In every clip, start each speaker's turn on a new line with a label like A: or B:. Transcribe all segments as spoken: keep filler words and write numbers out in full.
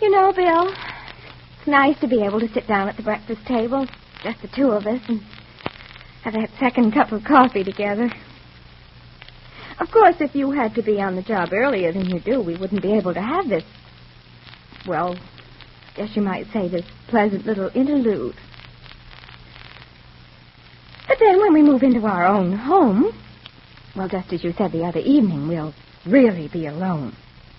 A: You know, Bill, it's nice to be able to sit down at the breakfast table, just the two of us, and have that second cup of coffee together. Of course, if you had to be on the job earlier than you do, we wouldn't be able to have this, well, I guess you might say this pleasant little interlude. But then when we move into our own home, well, just as you said the other evening, we'll really be alone.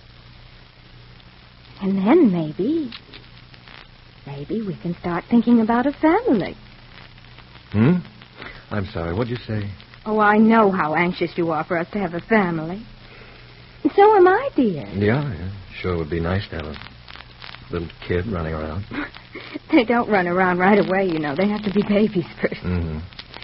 A: And then maybe, maybe we can start thinking about a family.
B: Hmm? I'm sorry, what'd you say?
A: Oh, I know how anxious you are for us to have a family. So am I, dear.
B: Yeah, yeah. Sure would be nice to have a little kid running around.
A: They don't run around right away, you know. They have to be babies first.
B: Mm-hmm.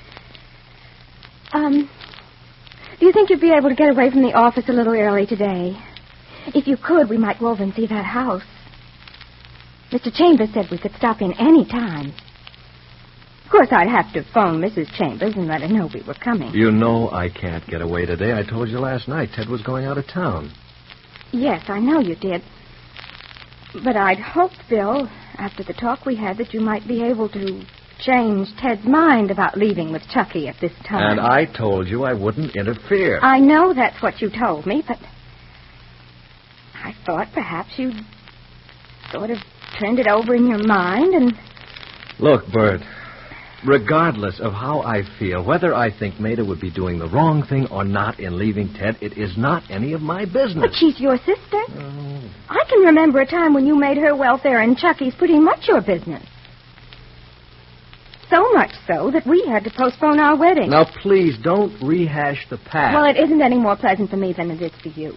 A: Um, do you think you'd be able to get away from the office a little early today? If you could, we might go over and see that house. Mister Chambers said we could stop in any time. Of course, I'd have to phone Missus Chambers and let her know we were coming.
B: You know I can't get away today. I told you last night Ted was going out of town.
A: Yes, I know you did. But I'd hoped, Bill, after the talk we had, that you might be able to change Ted's mind about leaving with Chucky at this time.
B: And I told you I wouldn't interfere.
A: I know that's what you told me, but I thought perhaps you'd sort of turned it over in your mind and...
B: Look, Bert, regardless of how I feel, whether I think Maida would be doing the wrong thing or not in leaving Ted, it is not any of my business.
A: But she's your sister.
B: Oh.
A: I can remember a time when you made her welfare and Chucky's pretty much your business. So much so that we had to postpone our wedding.
B: Now, please, don't rehash the past.
A: Well, it isn't any more pleasant for me than it is for you.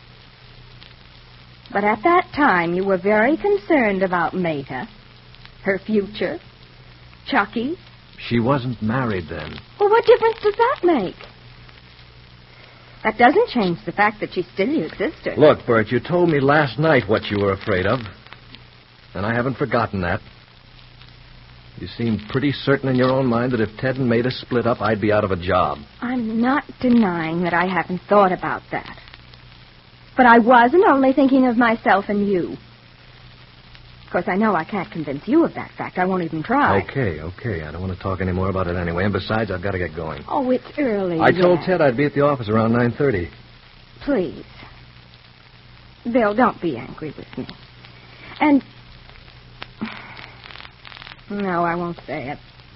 A: But at that time, you were very concerned about Maida, her future, Chucky.
B: She wasn't married then.
A: Well, what difference does that make? That doesn't change the fact that she's still your sister.
B: Look, Bert, you told me last night what you were afraid of, and I haven't forgotten that. You seemed pretty certain in your own mind that if Ted and Maida split up, I'd be out of a job.
A: I'm not denying that I haven't thought about that. But I wasn't only thinking of myself and you. Of course, I know I can't convince you of that fact. I won't even try.
B: Okay, okay. I don't want to talk any more about it anyway. And besides, I've got to get going.
A: Oh, it's early.
B: I
A: yet.
B: told Ted I'd be at the office around nine thirty.
A: Please. Bill, don't be angry with me. And... No, I won't say it.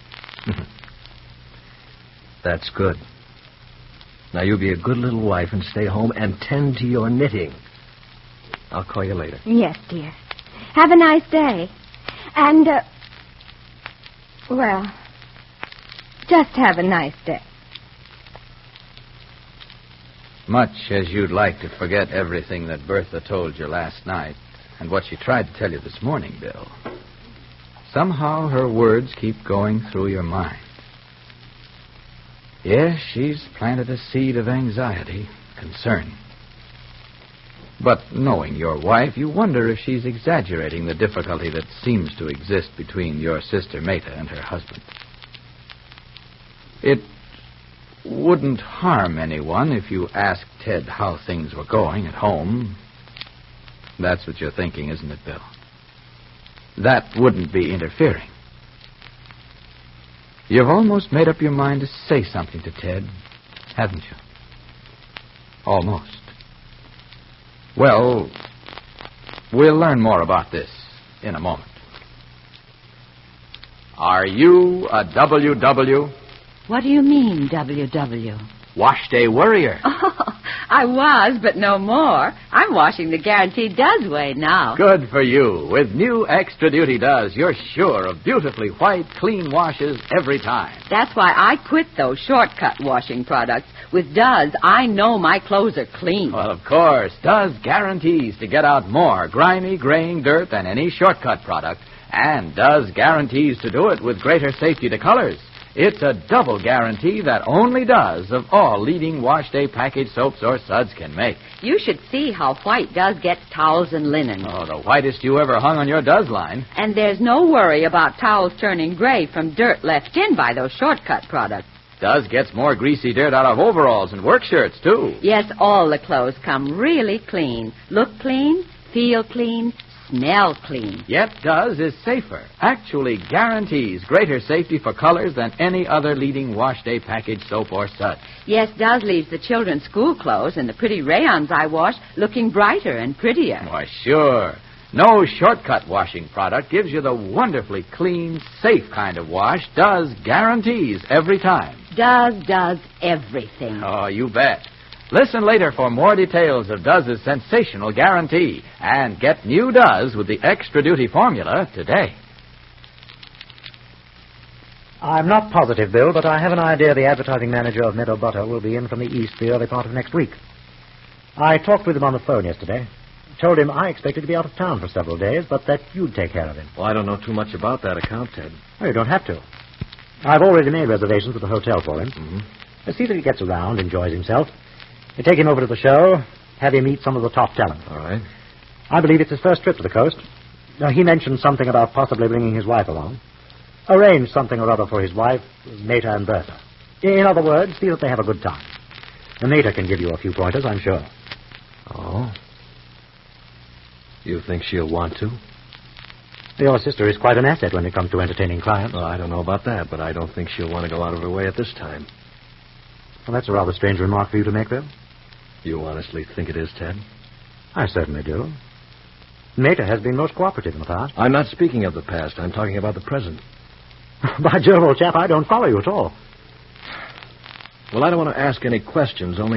B: That's good. Now, you be a good little wife and stay home and tend to your knitting. I'll call you later.
A: Yes, dear. Have a nice day. And, uh, well, just have a nice day.
C: Much as you'd like to forget everything that Bertha told you last night and what she tried to tell you this morning, Bill, somehow her words keep going through your mind. Yes, she's planted a seed of anxiety, concern. But knowing your wife, you wonder if she's exaggerating the difficulty that seems to exist between your sister Maida and her husband. It wouldn't harm anyone if you asked Ted how things were going at home. That's what you're thinking, isn't it, Bill? That wouldn't be interfering. You've almost made up your mind to say something to Ted, haven't you? Almost. Well, we'll learn more about this in a moment. Are you a W W?
D: What do you mean, W W?
C: Wash Day Worrier.
D: Oh, I was, but no more. I'm washing the Guaranteed Does way now.
C: Good for you. With new Extra Duty Does, you're sure of beautifully white, clean washes every time.
D: That's why I quit those shortcut washing products. With Does, I know my clothes are clean.
C: Well, of course, Does guarantees to get out more grimy, graying dirt than any shortcut product, and Does guarantees to do it with greater safety to colors. It's a double guarantee that only Does of all leading wash day package soaps or suds can make.
D: You should see how white Does gets towels and linen.
C: Oh, the whitest you ever hung on your Does line.
D: And there's no worry about towels turning gray from dirt left in by those shortcut products.
C: Does gets more greasy dirt out of overalls and work shirts, too.
D: Yes, all the clothes come really clean. Look clean, feel clean, smell clean.
C: Yet Does is safer. Actually guarantees greater safety for colors than any other leading wash day package soap or suds.
D: Yes, Does leaves the children's school clothes and the pretty rayons I wash looking brighter and prettier.
C: Why, sure. No shortcut washing product gives you the wonderfully clean, safe kind of wash Does guarantees every time.
D: Does does everything.
C: Oh, you bet. Listen later for more details of Does' sensational guarantee. And get new Does with the Extra Duty formula today.
E: I'm not positive, Bill, but I have an idea the advertising manager of Meadow Butter will be in from the east the early part of next week. I talked with him on the phone yesterday. Told him I expected to be out of town for several days, but that you'd take care of him.
B: Well, I don't know too much about that account, Ted.
E: Oh, you don't have to. I've already made reservations at the hotel for him.
B: Mm-hmm.
E: See that he gets around, enjoys himself. You take him over to the show, have him meet some of the top talent.
B: All right.
E: I believe it's his first trip to the coast. Now, he mentioned something about possibly bringing his wife along. Arrange something or other for his wife, Mater and Bertha. In other words, see that they have a good time. The Mater can give you a few pointers, I'm sure.
B: Oh? You think she'll want to?
E: Your sister is quite an asset when it comes to entertaining clients.
B: Well, I don't know about that, but I don't think she'll want to go out of her way at this time.
E: Well, that's a rather strange remark for you to make, Bill.
B: You honestly think it is, Ted?
E: I certainly do. Mater has been most cooperative in the past.
B: I'm not speaking of the past. I'm talking about the present.
E: By Jove, old chap, I don't follow you at all.
B: Well, I don't want to ask any questions, only...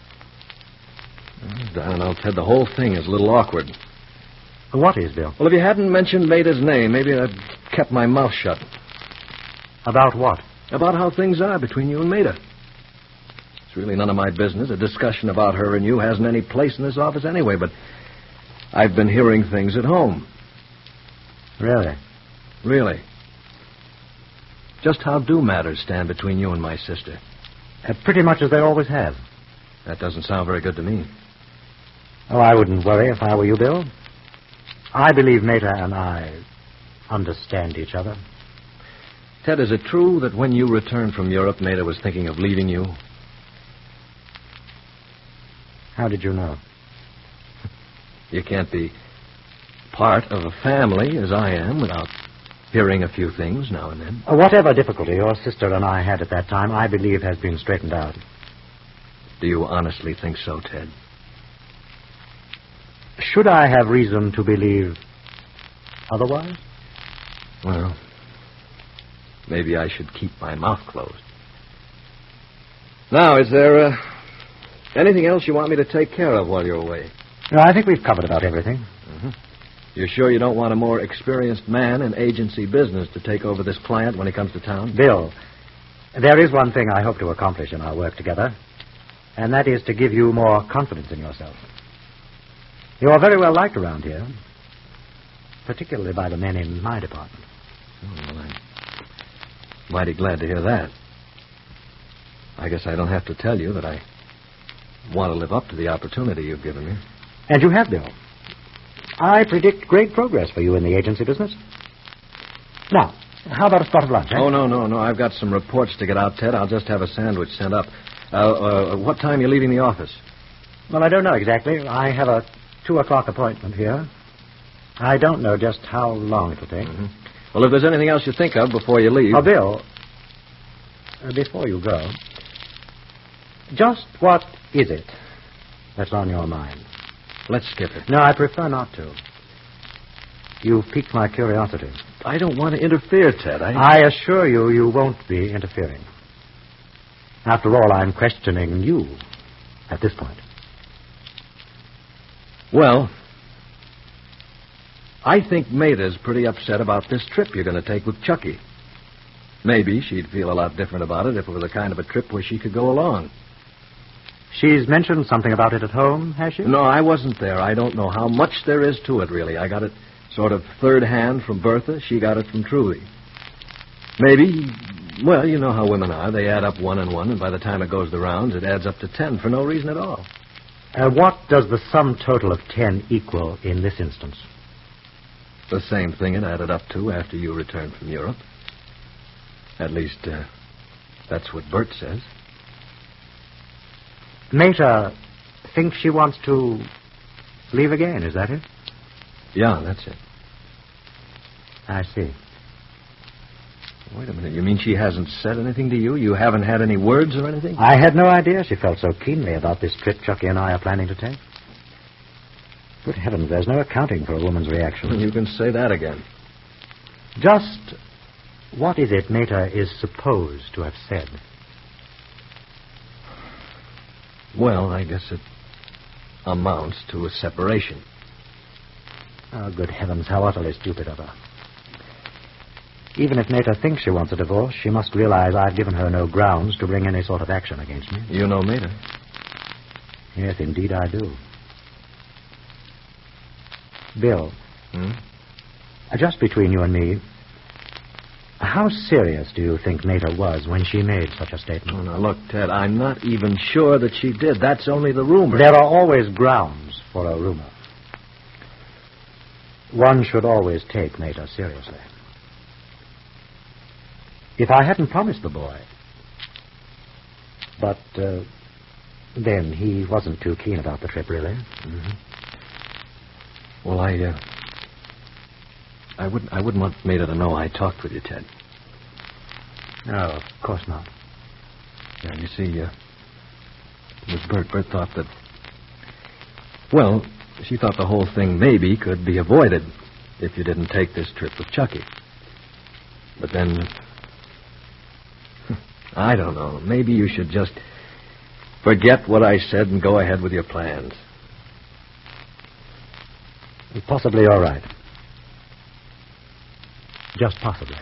B: I don't know, Ted, the whole thing is a little awkward.
E: What is, Bill?
B: Well, if you hadn't mentioned Mater's name, maybe I'd kept my mouth shut.
E: About what?
B: About how things are between you and Mater. It's really none of my business. A discussion about her and you hasn't any place in this office anyway, but I've been hearing things at home.
E: Really?
B: Really. Just how do matters stand between you and my sister?
E: Uh, pretty much as they always have.
B: That doesn't sound very good to me.
E: Oh, I wouldn't worry if I were you, Bill. I believe Mater and I understand each other.
B: Ted, is it true that when you returned from Europe, Mater was thinking of leaving you?
E: How did you know?
B: You can't be part of a family, as I am, without hearing a few things now and then.
E: Uh, whatever difficulty your sister and I had at that time, I believe has been straightened out.
B: Do you honestly think so, Ted?
E: Should I have reason to believe otherwise?
B: Well, maybe I should keep my mouth closed. Now, is there uh, anything else you want me to take care of while you're away?
E: No, I think we've covered about everything.
B: Mm-hmm. You're sure you don't want a more experienced man in agency business to take over this client when he comes to town?
E: Bill, there is one thing I hope to accomplish in our work together, and that is to give you more confidence in yourself. You are very well liked around here, particularly by the men in my department.
B: Oh, well, I'm mighty glad to hear that. I guess I don't have to tell you that I want to live up to the opportunity you've given me.
E: And you have, Bill. I predict great progress for you in the agency business. Now, how about a spot of lunch, eh?
B: Oh, no, no, no. I've got some reports to get out, Ted. I'll just have a sandwich sent up. Uh, uh, what time are you leaving the office?
E: Well, I don't know exactly. I have a two o'clock appointment here. I don't know just how long it'll take.
B: Mm-hmm. Well, if there's anything else you think of before you leave...
E: Oh, Bill, uh, before you go, just what is it that's on your mind?
B: Let's skip it.
E: No, I prefer not to. You've piqued my curiosity.
B: I don't want to interfere, Ted. I...
E: I assure you, you won't be interfering. After all, I'm questioning you at this point.
B: Well, I think Mater's pretty upset about this trip you're going to take with Chucky. Maybe she'd feel a lot different about it if it was the kind of a trip where she could go along.
E: She's mentioned something about it at home, has she?
B: No, I wasn't there. I don't know how much there is to it, really. I got it sort of third hand from Bertha. She got it from Trudy. Maybe, well, you know how women are. They add up one and one, and by the time it goes the rounds, it adds up to ten for no reason at all.
E: Uh, what does the sum total of ten equal in this instance?
B: The same thing it added up to after you returned from Europe. At least, uh, that's what Bert says.
E: Mater thinks she wants to leave again, is that it?
B: Yeah, that's it.
E: I see.
B: Wait a minute. You mean she hasn't said anything to you? You haven't had any words or anything?
E: I had no idea she felt so keenly about this trip Chucky and I are planning to take. Good heavens, there's no accounting for a woman's reaction.
B: You can say that again.
E: Just what is it Mater is supposed to have said?
B: Well, I guess it amounts to a separation.
E: Oh, good heavens, how utterly stupid of her. Even if Mater thinks she wants a divorce, she must realize I've given her no grounds to bring any sort of action against me.
B: You know Mater?
E: Yes, indeed I do. Bill,
B: Hmm?
E: uh, just between you and me, how serious do you think Mater was when she made such a statement?
B: Oh, now, look, Ted, I'm not even sure that she did. That's only the rumor.
E: There are always grounds for a rumor. One should always take Mater seriously. If I hadn't promised the boy... But, uh, then he wasn't too keen about the trip, really.
B: Mm-hmm. Well, I, uh... I wouldn't, I wouldn't want Mater to know I talked with you, Ted.
E: No, of course not.
B: Yeah, you see, uh... Miss Bert, Bert thought that... Well, she thought the whole thing maybe could be avoided if you didn't take this trip with Chucky. But then... I don't know. Maybe you should just forget what I said and go ahead with your plans.
E: Possibly you're right. Just possibly.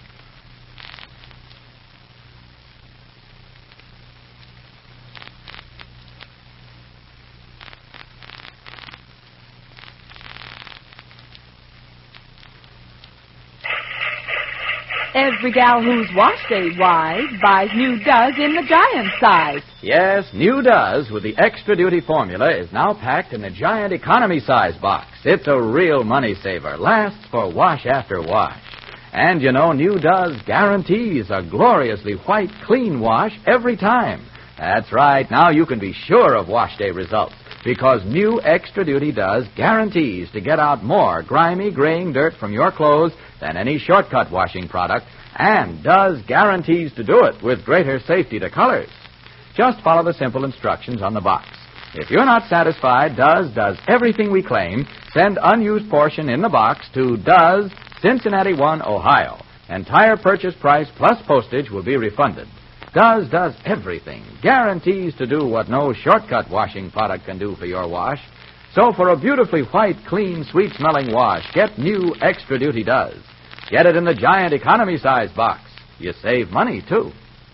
F: Every gal who's wash day wise buys new Does in the giant size.
C: Yes, New Does with the extra duty formula is now packed in the giant economy size box. It's a real money saver. Lasts for wash after wash. And you know, New Does guarantees a gloriously white, clean wash every time. That's right. Now you can be sure of wash day results because new extra duty Does guarantees to get out more grimy, graying dirt from your clothes than any shortcut washing product, and Does guarantees to do it with greater safety to colors. Just follow the simple instructions on the box. If you're not satisfied, Does does everything we claim. Send unused portion in the box to Does, Cincinnati one, Ohio. Entire purchase price plus postage will be refunded. Does does everything. Guarantees to do what no shortcut washing product can do for your wash. So for a beautifully white, clean, sweet-smelling wash, get new extra duty Does. Get it in the giant economy size box. You save money, too.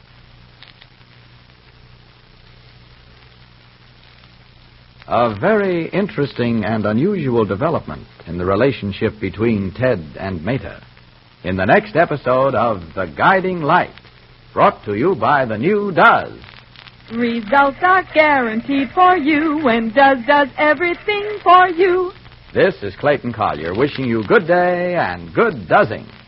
C: A very interesting and unusual development in the relationship between Ted and Mater. In the next episode of The Guiding Light, brought to you by the new Does.
F: Results are guaranteed for you when Does does everything for you.
C: This is Clayton Collier wishing you good day and good dozzing.